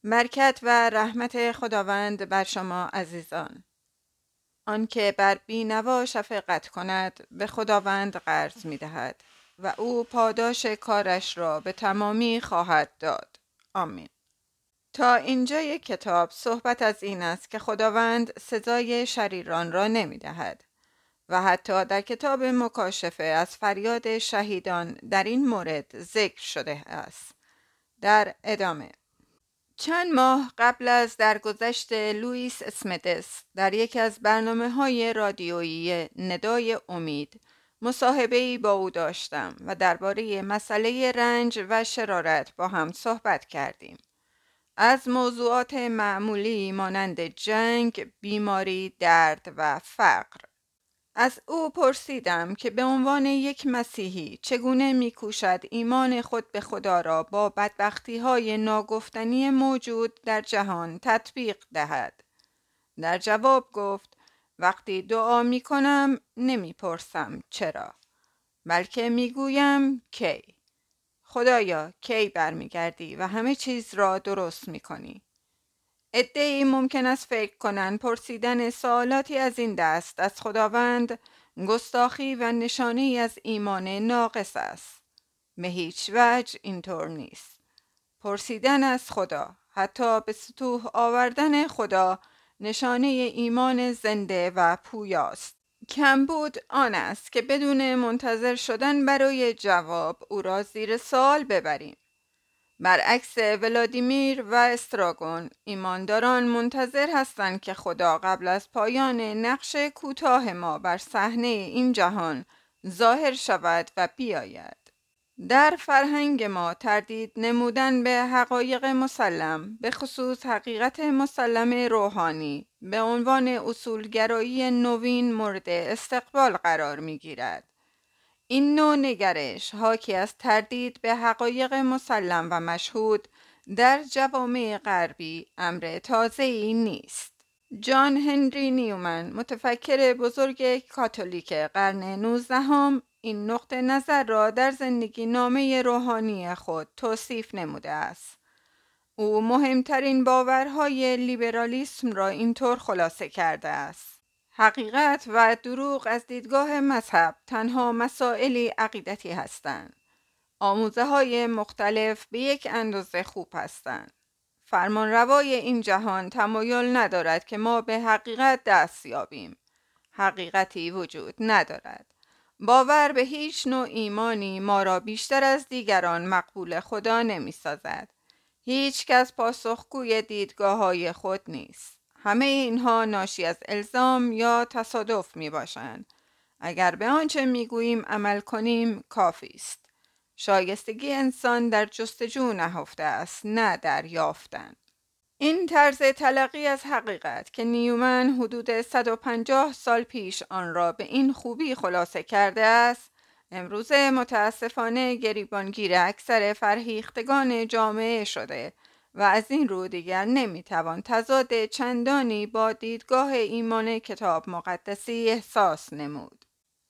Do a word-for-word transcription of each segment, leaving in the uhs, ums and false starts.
برکت و رحمت خداوند بر شما عزیزان. آنکه بر بینوا شفقت کند به خداوند قرض می دهد و او پاداش کارش را به تمامی خواهد داد. آمین. تا اینجای کتاب صحبت از این است که خداوند سزای شریران را نمی دهد و حتی در کتاب مکاشفه از فریاد شهیدان در این مورد ذکر شده است. در ادامه چند ماه قبل از درگذشت لوئیس اسمدس در یکی از برنامه‌های رادیویی ندای امید مصاحبه‌ای با او داشتم و درباره مسئله رنج و شرارت با هم صحبت کردیم. از موضوعات معمولی مانند جنگ، بیماری، درد و فقر. از او پرسیدم که به عنوان یک مسیحی چگونه می‌کوشد ایمان خود به خدا را با بدبختی‌های ناگفتنی موجود در جهان تطبیق دهد. در جواب گفت وقتی دعا می‌کنم نمی‌پرسم چرا، بلکه می‌گویم کی. خدایا کی برمیگردی و همه چیز را درست می‌کنی؟ عده‌ای ممکن است فکر کنند پرسیدن سوالاتی از این دست از خداوند گستاخی و نشانه‌ای از ایمان ناقص است. به هیچ وجه اینطور نیست. پرسیدن از خدا، حتی به سطوح آوردن خدا، نشانه ایمان زنده و پویاست. کمبود آن است که بدون منتظر شدن برای جواب او را زیر سوال ببریم. برعکس ولادیمیر و استراگون، ایمانداران منتظر هستند که خدا قبل از پایان نقش کوتاه ما بر صحنه این جهان ظاهر شود و بیاید. در فرهنگ ما تردید نمودن به حقایق مسلم، به خصوص حقیقت مسلم روحانی، به عنوان اصولگرایی نوین مورد استقبال قرار می گیرد. این نوع نگرش حاکی از تردید به حقایق مسلم و مشهود در جوامع غربی امر تازه‌ای نیست. جان هنری نیومن، متفکر بزرگ کاتولیک قرن نوزدهم، این نقطه نظر را در زندگی نامه روحانی خود توصیف نموده است. او مهمترین باورهای لیبرالیسم را اینطور خلاصه کرده است: حقیقت و دروغ از دیدگاه مذهب تنها مسائلی عقیدتی هستند. آموزه های مختلف به یک اندازه خوب هستند. فرمانروای این جهان تمایل ندارد که ما به حقیقت دست یابیم. حقیقتی وجود ندارد. باور به هیچ نوع ایمانی ما را بیشتر از دیگران مقبول خدا نمی سازد. هیچ کس پاسخگوی دیدگاه های خود نیست. همه اینها ناشی از الزام یا تصادف می باشند. اگر به آنچه می گوییم عمل کنیم کافی است. شایستگی انسان در جستجو نهفته است، نه در یافتن. این طرز تلقی از حقیقت که نیومن حدود صد و پنجاه سال پیش آن را به این خوبی خلاصه کرده است، امروزه متاسفانه گریبانگیر اکثر فرهیختگان جامعه شده و از این رو دیگر نمیتوان تضاد چندانی با دیدگاه ایمان کتاب مقدسی احساس نمود.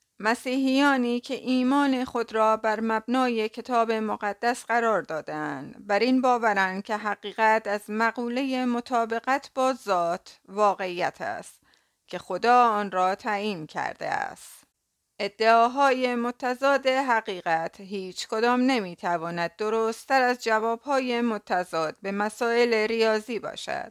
مسیحیانی که ایمان خود را بر مبنای کتاب مقدس قرار دادند، بر این باورند که حقیقت از مقوله مطابقت با ذات واقعیت است که خدا آن را تعیین کرده است. ادعاهای متضاد حقیقت هیچ کدام نمیتواند درست‌تر از جوابهای متضاد به مسائل ریاضی باشد.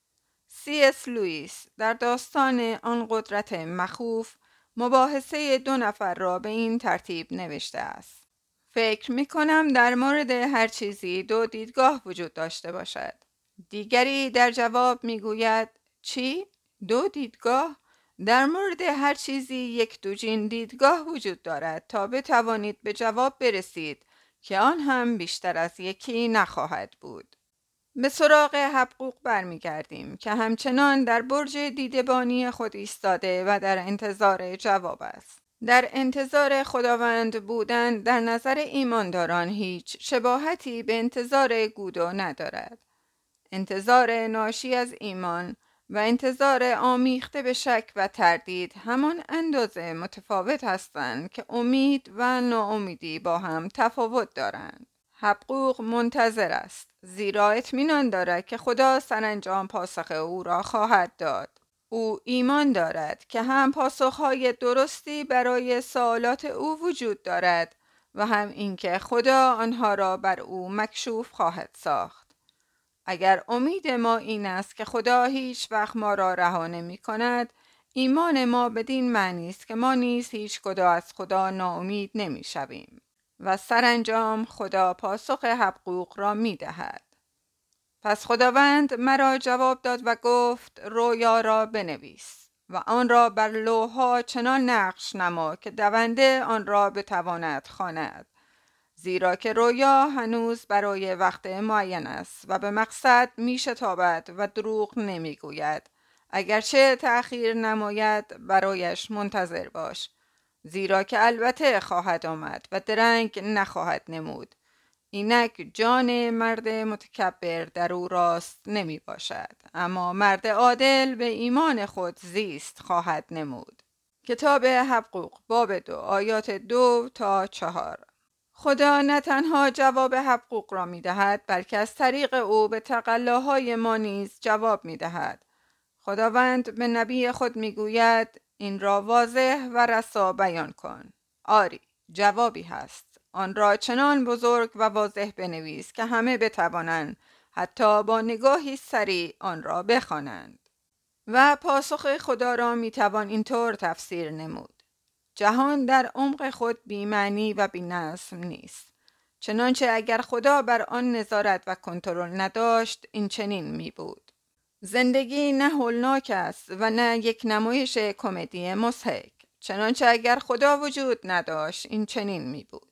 سی اس لوئیس در داستان آن قدرت مخوف مباحثه دو نفر را به این ترتیب نوشته است: فکر می کنم در مورد هر چیزی دو دیدگاه وجود داشته باشد. دیگری در جواب می گوید چی؟ دو دیدگاه؟ در مورد هر چیزی یک دوجین دیدگاه وجود دارد تا بتوانید به جواب برسید که آن هم بیشتر از یکی نخواهد بود. به سراغ حبقوق برمیگردیم که همچنان در برج دیدبانی خود ایستاده و در انتظار جواب است. در انتظار خداوند بودن در نظر ایمانداران هیچ شباهتی به انتظار گودو ندارد. انتظار ناشی از ایمان و انتظار آمیخته به شک و تردید همان اندازه متفاوت هستند که امید و ناامیدی با هم تفاوت دارند. حبقوق منتظر است، زیرا اطمینان دارد که خدا سرانجام پاسخ او را خواهد داد. او ایمان دارد که هم پاسخهای درستی برای سوالات او وجود دارد و هم اینکه خدا آنها را بر او مکشوف خواهد ساخت. اگر امید ما این است که خدا هیچ وقت ما را رها نمی کند، ایمان ما بدین معنی است که ما نیز هیچ کجا از خدا ناامید نمی شویم و سرانجام خدا پاسخ حقوق را می دهد. پس خداوند مرا جواب داد و گفت رویا را بنویس و آن را بر لوح‌ها چنان نقش نما که دونده آن را بتواند خواند، زیرا که رویا هنوز برای وقت معین است و به مقصد می شتابد و دروغ نمی گوید. اگرچه تأخیر نماید برایش منتظر باش، زیرا که البته خواهد آمد و درنگ نخواهد نمود. اینک جان مرد متکبر در او راست نمی باشد، اما مرد عادل به ایمان خود زیست خواهد نمود. کتاب حقوق باب دو آیات دو تا چهار. خدا نه تنها جواب حقوق را می دهد، بلکه از طریق او به تقلاهای ما نیز جواب می دهد. خداوند به نبی خود می گوید این را واضح و رسا بیان کن. آری، جوابی هست. آن را چنان بزرگ و واضح بنویس که همه بتوانند حتی با نگاهی سریع آن را بخوانند. و پاسخ خدا را می توان اینطور تفسیر نمود: جهان در عمق خود بی‌معنی و بی‌نظم نیست، چنانچه اگر خدا بر آن نظارت و کنترل نداشت این چنین می بود. زندگی نه هولناک است و نه یک نمایش کمدی مضحک، چنانچه اگر خدا وجود نداشت این چنین می بود.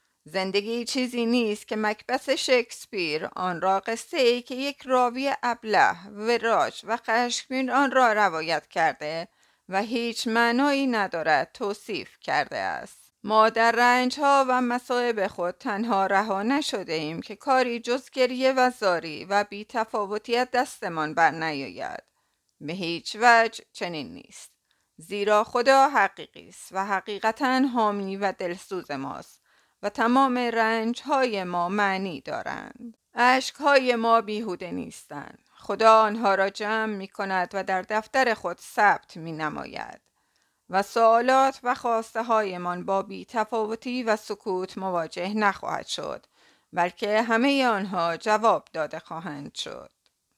زندگی چیزی نیست که مکبث شکسپیر آن را قصه ای که یک راوی ابله وراج و خشمگین آن را روایت کرده و هیچ معنایی ندارد توصیف کرده است. ما در رنجها و مصائب خود تنها رها نشده ایم که کاری جز گریه و زاری و بی تفاوتی از دستمان بر نیاید. به هیچ وجه چنین نیست، زیرا خدا حقیقی است و حقیقتاً حامی و دلسوز ماست و تمام رنجهای ما معنی دارند. اشکهای ما بیهوده نیستند. خدا آنها را جمع می کند و در دفتر خود ثبت می نماید و سوالات و خواسته هایمان با بی تفاوتی و سکوت مواجه نخواهد شد، بلکه همه آنها جواب داده خواهند شد.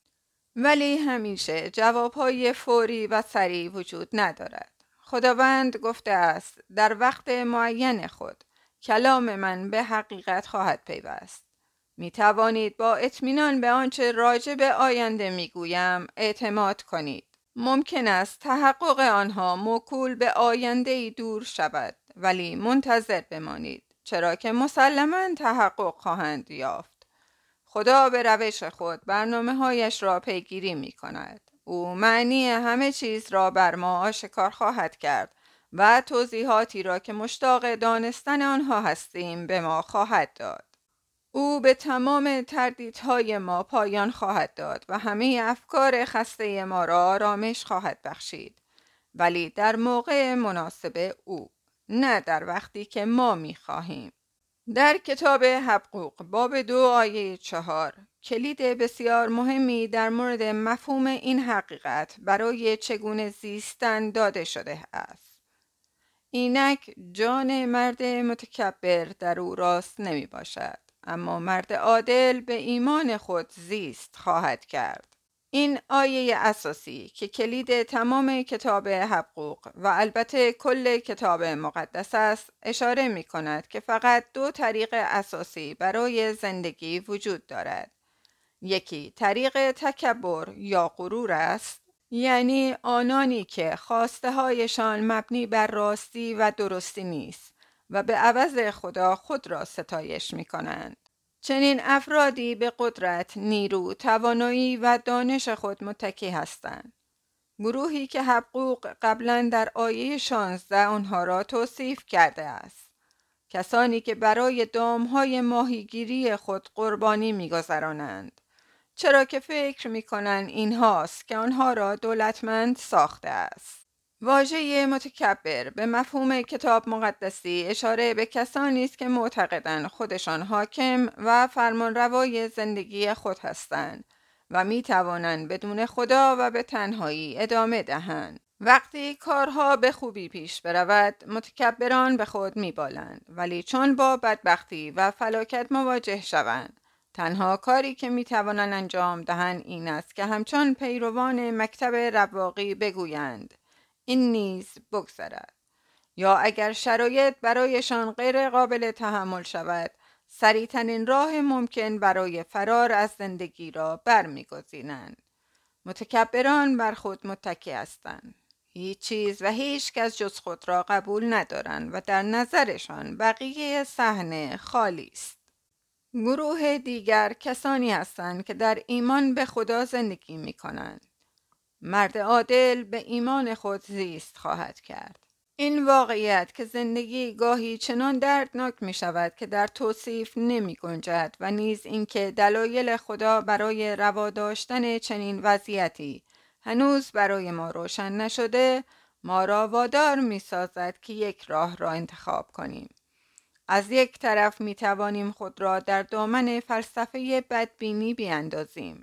ولی همیشه جوابهای فوری و سریع وجود ندارد. خداوند گفته است در وقت معین خود کلام من به حقیقت خواهد پیوست. می توانید با اطمینان به آنچه راجع به آینده می گویم اعتماد کنید. ممکن است تحقق آنها موکول به آینده دور شود، ولی منتظر بمانید، چرا که مسلماً تحقق خواهند یافت. خدا به روش خود برنامه هایش را پیگیری می کند. او معنی همه چیز را بر ما آشکار خواهد کرد و توضیحاتی را که مشتاق دانستن آنها هستیم به ما خواهد داد. او به تمام تردیدهای ما پایان خواهد داد و همه افکار خسته ما را آرامش خواهد بخشید، ولی در موقع مناسب او، نه در وقتی که ما می خواهیم. در کتاب حقوق باب دو آیه چهار کلید بسیار مهمی در مورد مفهوم این حقیقت برای چگونه زیستن داده شده است. اینک جان مرد متکبر در او راست نمی باشد، اما مرد عادل به ایمان خود زیست خواهد کرد. این آیه اساسی که کلید تمام کتاب حقوق و البته کل کتاب مقدس است، اشاره می کند که فقط دو طریق اساسی برای زندگی وجود دارد. یکی طریق تکبر یا غرور است، یعنی آنانی که خواسته هایشان مبنی بر راستی و درستی نیست و به عوض خدا خود را ستایش می کنند. چنین افرادی به قدرت، نیرو، توانایی و دانش خود متکی هستند. گروهی که حقوق قبلا در آیه شانزده آنها را توصیف کرده است. کسانی که برای دامهای ماهیگیری خود قربانی می‌گذرانند، چرا که فکر می‌کنند این هاست که آنها را دولتمند ساخته است. واژه متکبر به مفهوم کتاب مقدسی اشاره به کسانی است که معتقدند خودشان حاکم و فرمانروای زندگی خود هستند و می توانند بدون خدا و به تنهایی ادامه دهند. وقتی کارها به خوبی پیش برود، متکبران به خود می بالند، ولی چون با بدبختی و فلاکت مواجه شوند، تنها کاری که می توانند انجام دهند این است که همچون پیروان مکتب رواقی بگویند این نیز بگذرد، یا اگر شرایط برایشان غیر قابل تحمل شود، سریع‌ترین راه ممکن برای فرار از زندگی را برمی‌گزینند. متکبران بر خود متکی هستند. هیچ چیز و هیچ کس جز خود را قبول ندارند و در نظرشان بقیه صحنه خالی است. گروه دیگر کسانی هستند که در ایمان به خدا زندگی می کنند. مرد عادل به ایمان خود زیست خواهد کرد. این واقعیت که زندگی گاهی چنان دردناک می شود که در توصیف نمی گنجد و نیز اینکه دلایل خدا برای روا داشتن چنین وضعیتی هنوز برای ما روشن نشده، ما را وادار می سازد که یک راه را انتخاب کنیم. از یک طرف می توانیم خود را در دامن فلسفه بدبینی بیاندازیم.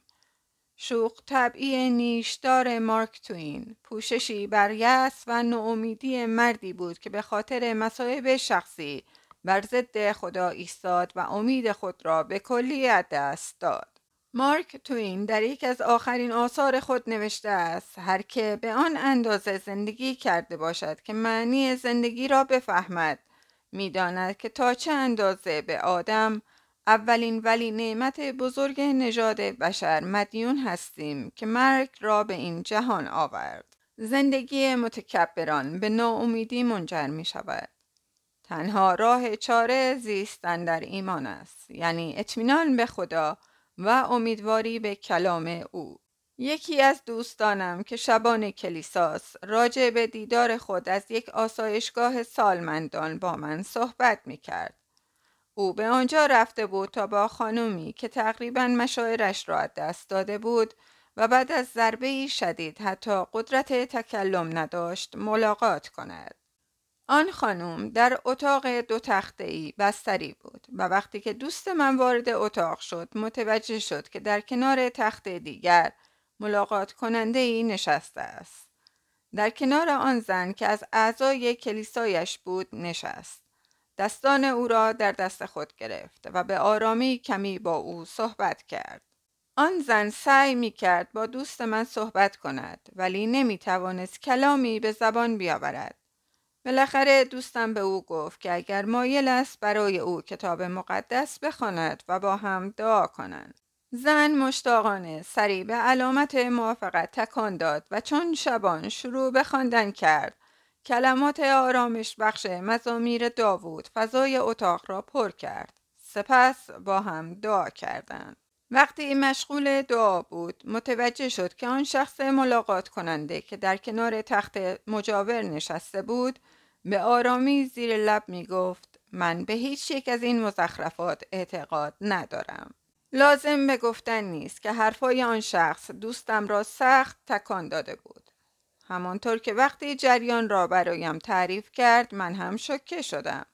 شوخ طبعی نیشدار مارک توین پوششی بر یأس و ناامیدی مردی بود که به خاطر مصائب شخصی بر ضد خدا ایستاد و امید خود را به کلی از دست داد. مارک توین در یک از آخرین آثار خود نوشته است: هر که به آن اندازه زندگی کرده باشد که معنی زندگی را بفهمد، می‌داند که تا چه اندازه به آدم، اولین ولی نعمت بزرگ نژاد بشر، مدیون هستیم که مرگ را به این جهان آورد. زندگی متکبران به ناامیدی منجر می شود. تنها راه چاره زیستن در ایمان است، یعنی اطمینان به خدا و امیدواری به کلام او. یکی از دوستانم که شبان کلیساست راجع به دیدار خود از یک آسایشگاه سالمندان با من صحبت می کرد. او به آنجا رفته بود تا با خانمی که تقریباً مشاعرش را از دست داده بود و بعد از ضربه‌ای شدید حتی قدرت تکلم نداشت ملاقات کند. آن خانم در اتاق دو تخته‌ای بستری بود و وقتی که دوست من وارد اتاق شد متوجه شد که در کنار تخت دیگر ملاقات کننده‌ای نشسته است. در کنار آن زن که از اعضای کلیسایش بود نشست. دستان او را در دست خود گرفت و به آرامی کمی با او صحبت کرد. آن زن سعی می کرد با دوست من صحبت کند ولی نمی توانست کلامی به زبان بیاورد. بالاخره دوستم به او گفت که اگر مایل است برای او کتاب مقدس بخواند و با هم دعا کنند. زن مشتاقانه سری به علامت موافقت تکان داد و چون شبان شروع به خواندن کرد، کلمات آرامش بخش مزامیر داوود فضای اتاق را پر کرد. سپس با هم دعا کردند. وقتی مشغول دعا بود متوجه شد که آن شخص ملاقات کننده که در کنار تخت مجاور نشسته بود به آرامی زیر لب می گفت: من به هیچ یک از این مزخرفات اعتقاد ندارم. لازم به گفتن نیست که حرفای آن شخص دوستم را سخت تکان داده بود. همانطور که وقتی جریان را برایم تعریف کرد من هم شوکه شدم.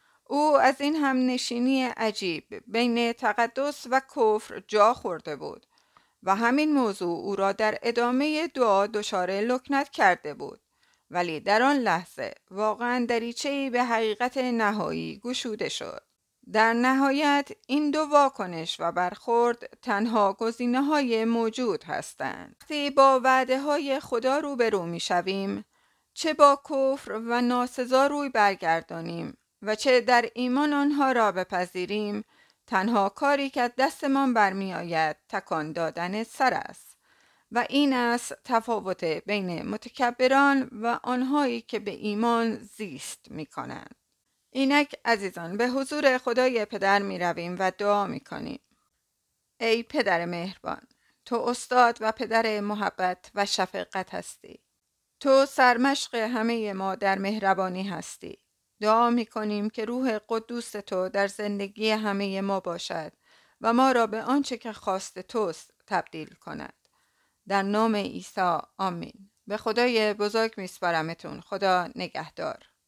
او از این هم نشینی عجیب بین تقدس و کفر جا خورده بود و همین موضوع او را در ادامه دعا دچار لکنت کرده بود، ولی در آن لحظه واقعا دریچه‌ای به حقیقت نهایی گشوده شد. در نهایت این دو واکنش و برخورد تنها گزینه‌های موجود هستند. وقتی با وعده‌های خدا روبرو می‌شویم، چه با کفر و ناسزا روی برگردانیم و چه در ایمان آنها را بپذیریم، تنها کاری که از دستمان برمی آید تکان دادن سر است و این است تفاوت بین متکبران و آنهایی که به ایمان زیست می کنند. اینک عزیزان به حضور خدای پدر می رویم و دعا می کنیم. ای پدر مهربان، تو استاد و پدر محبت و شفقت هستی. تو سرمشق همه ما در مهربانی هستی. دعا می کنیم که روح قدوس تو در زندگی همه ما باشد و ما را به آنچه که خواست توست تبدیل کند. در نام عیسی آمین. به خدای بزرگ میسپارمتون. خدا نگهدار.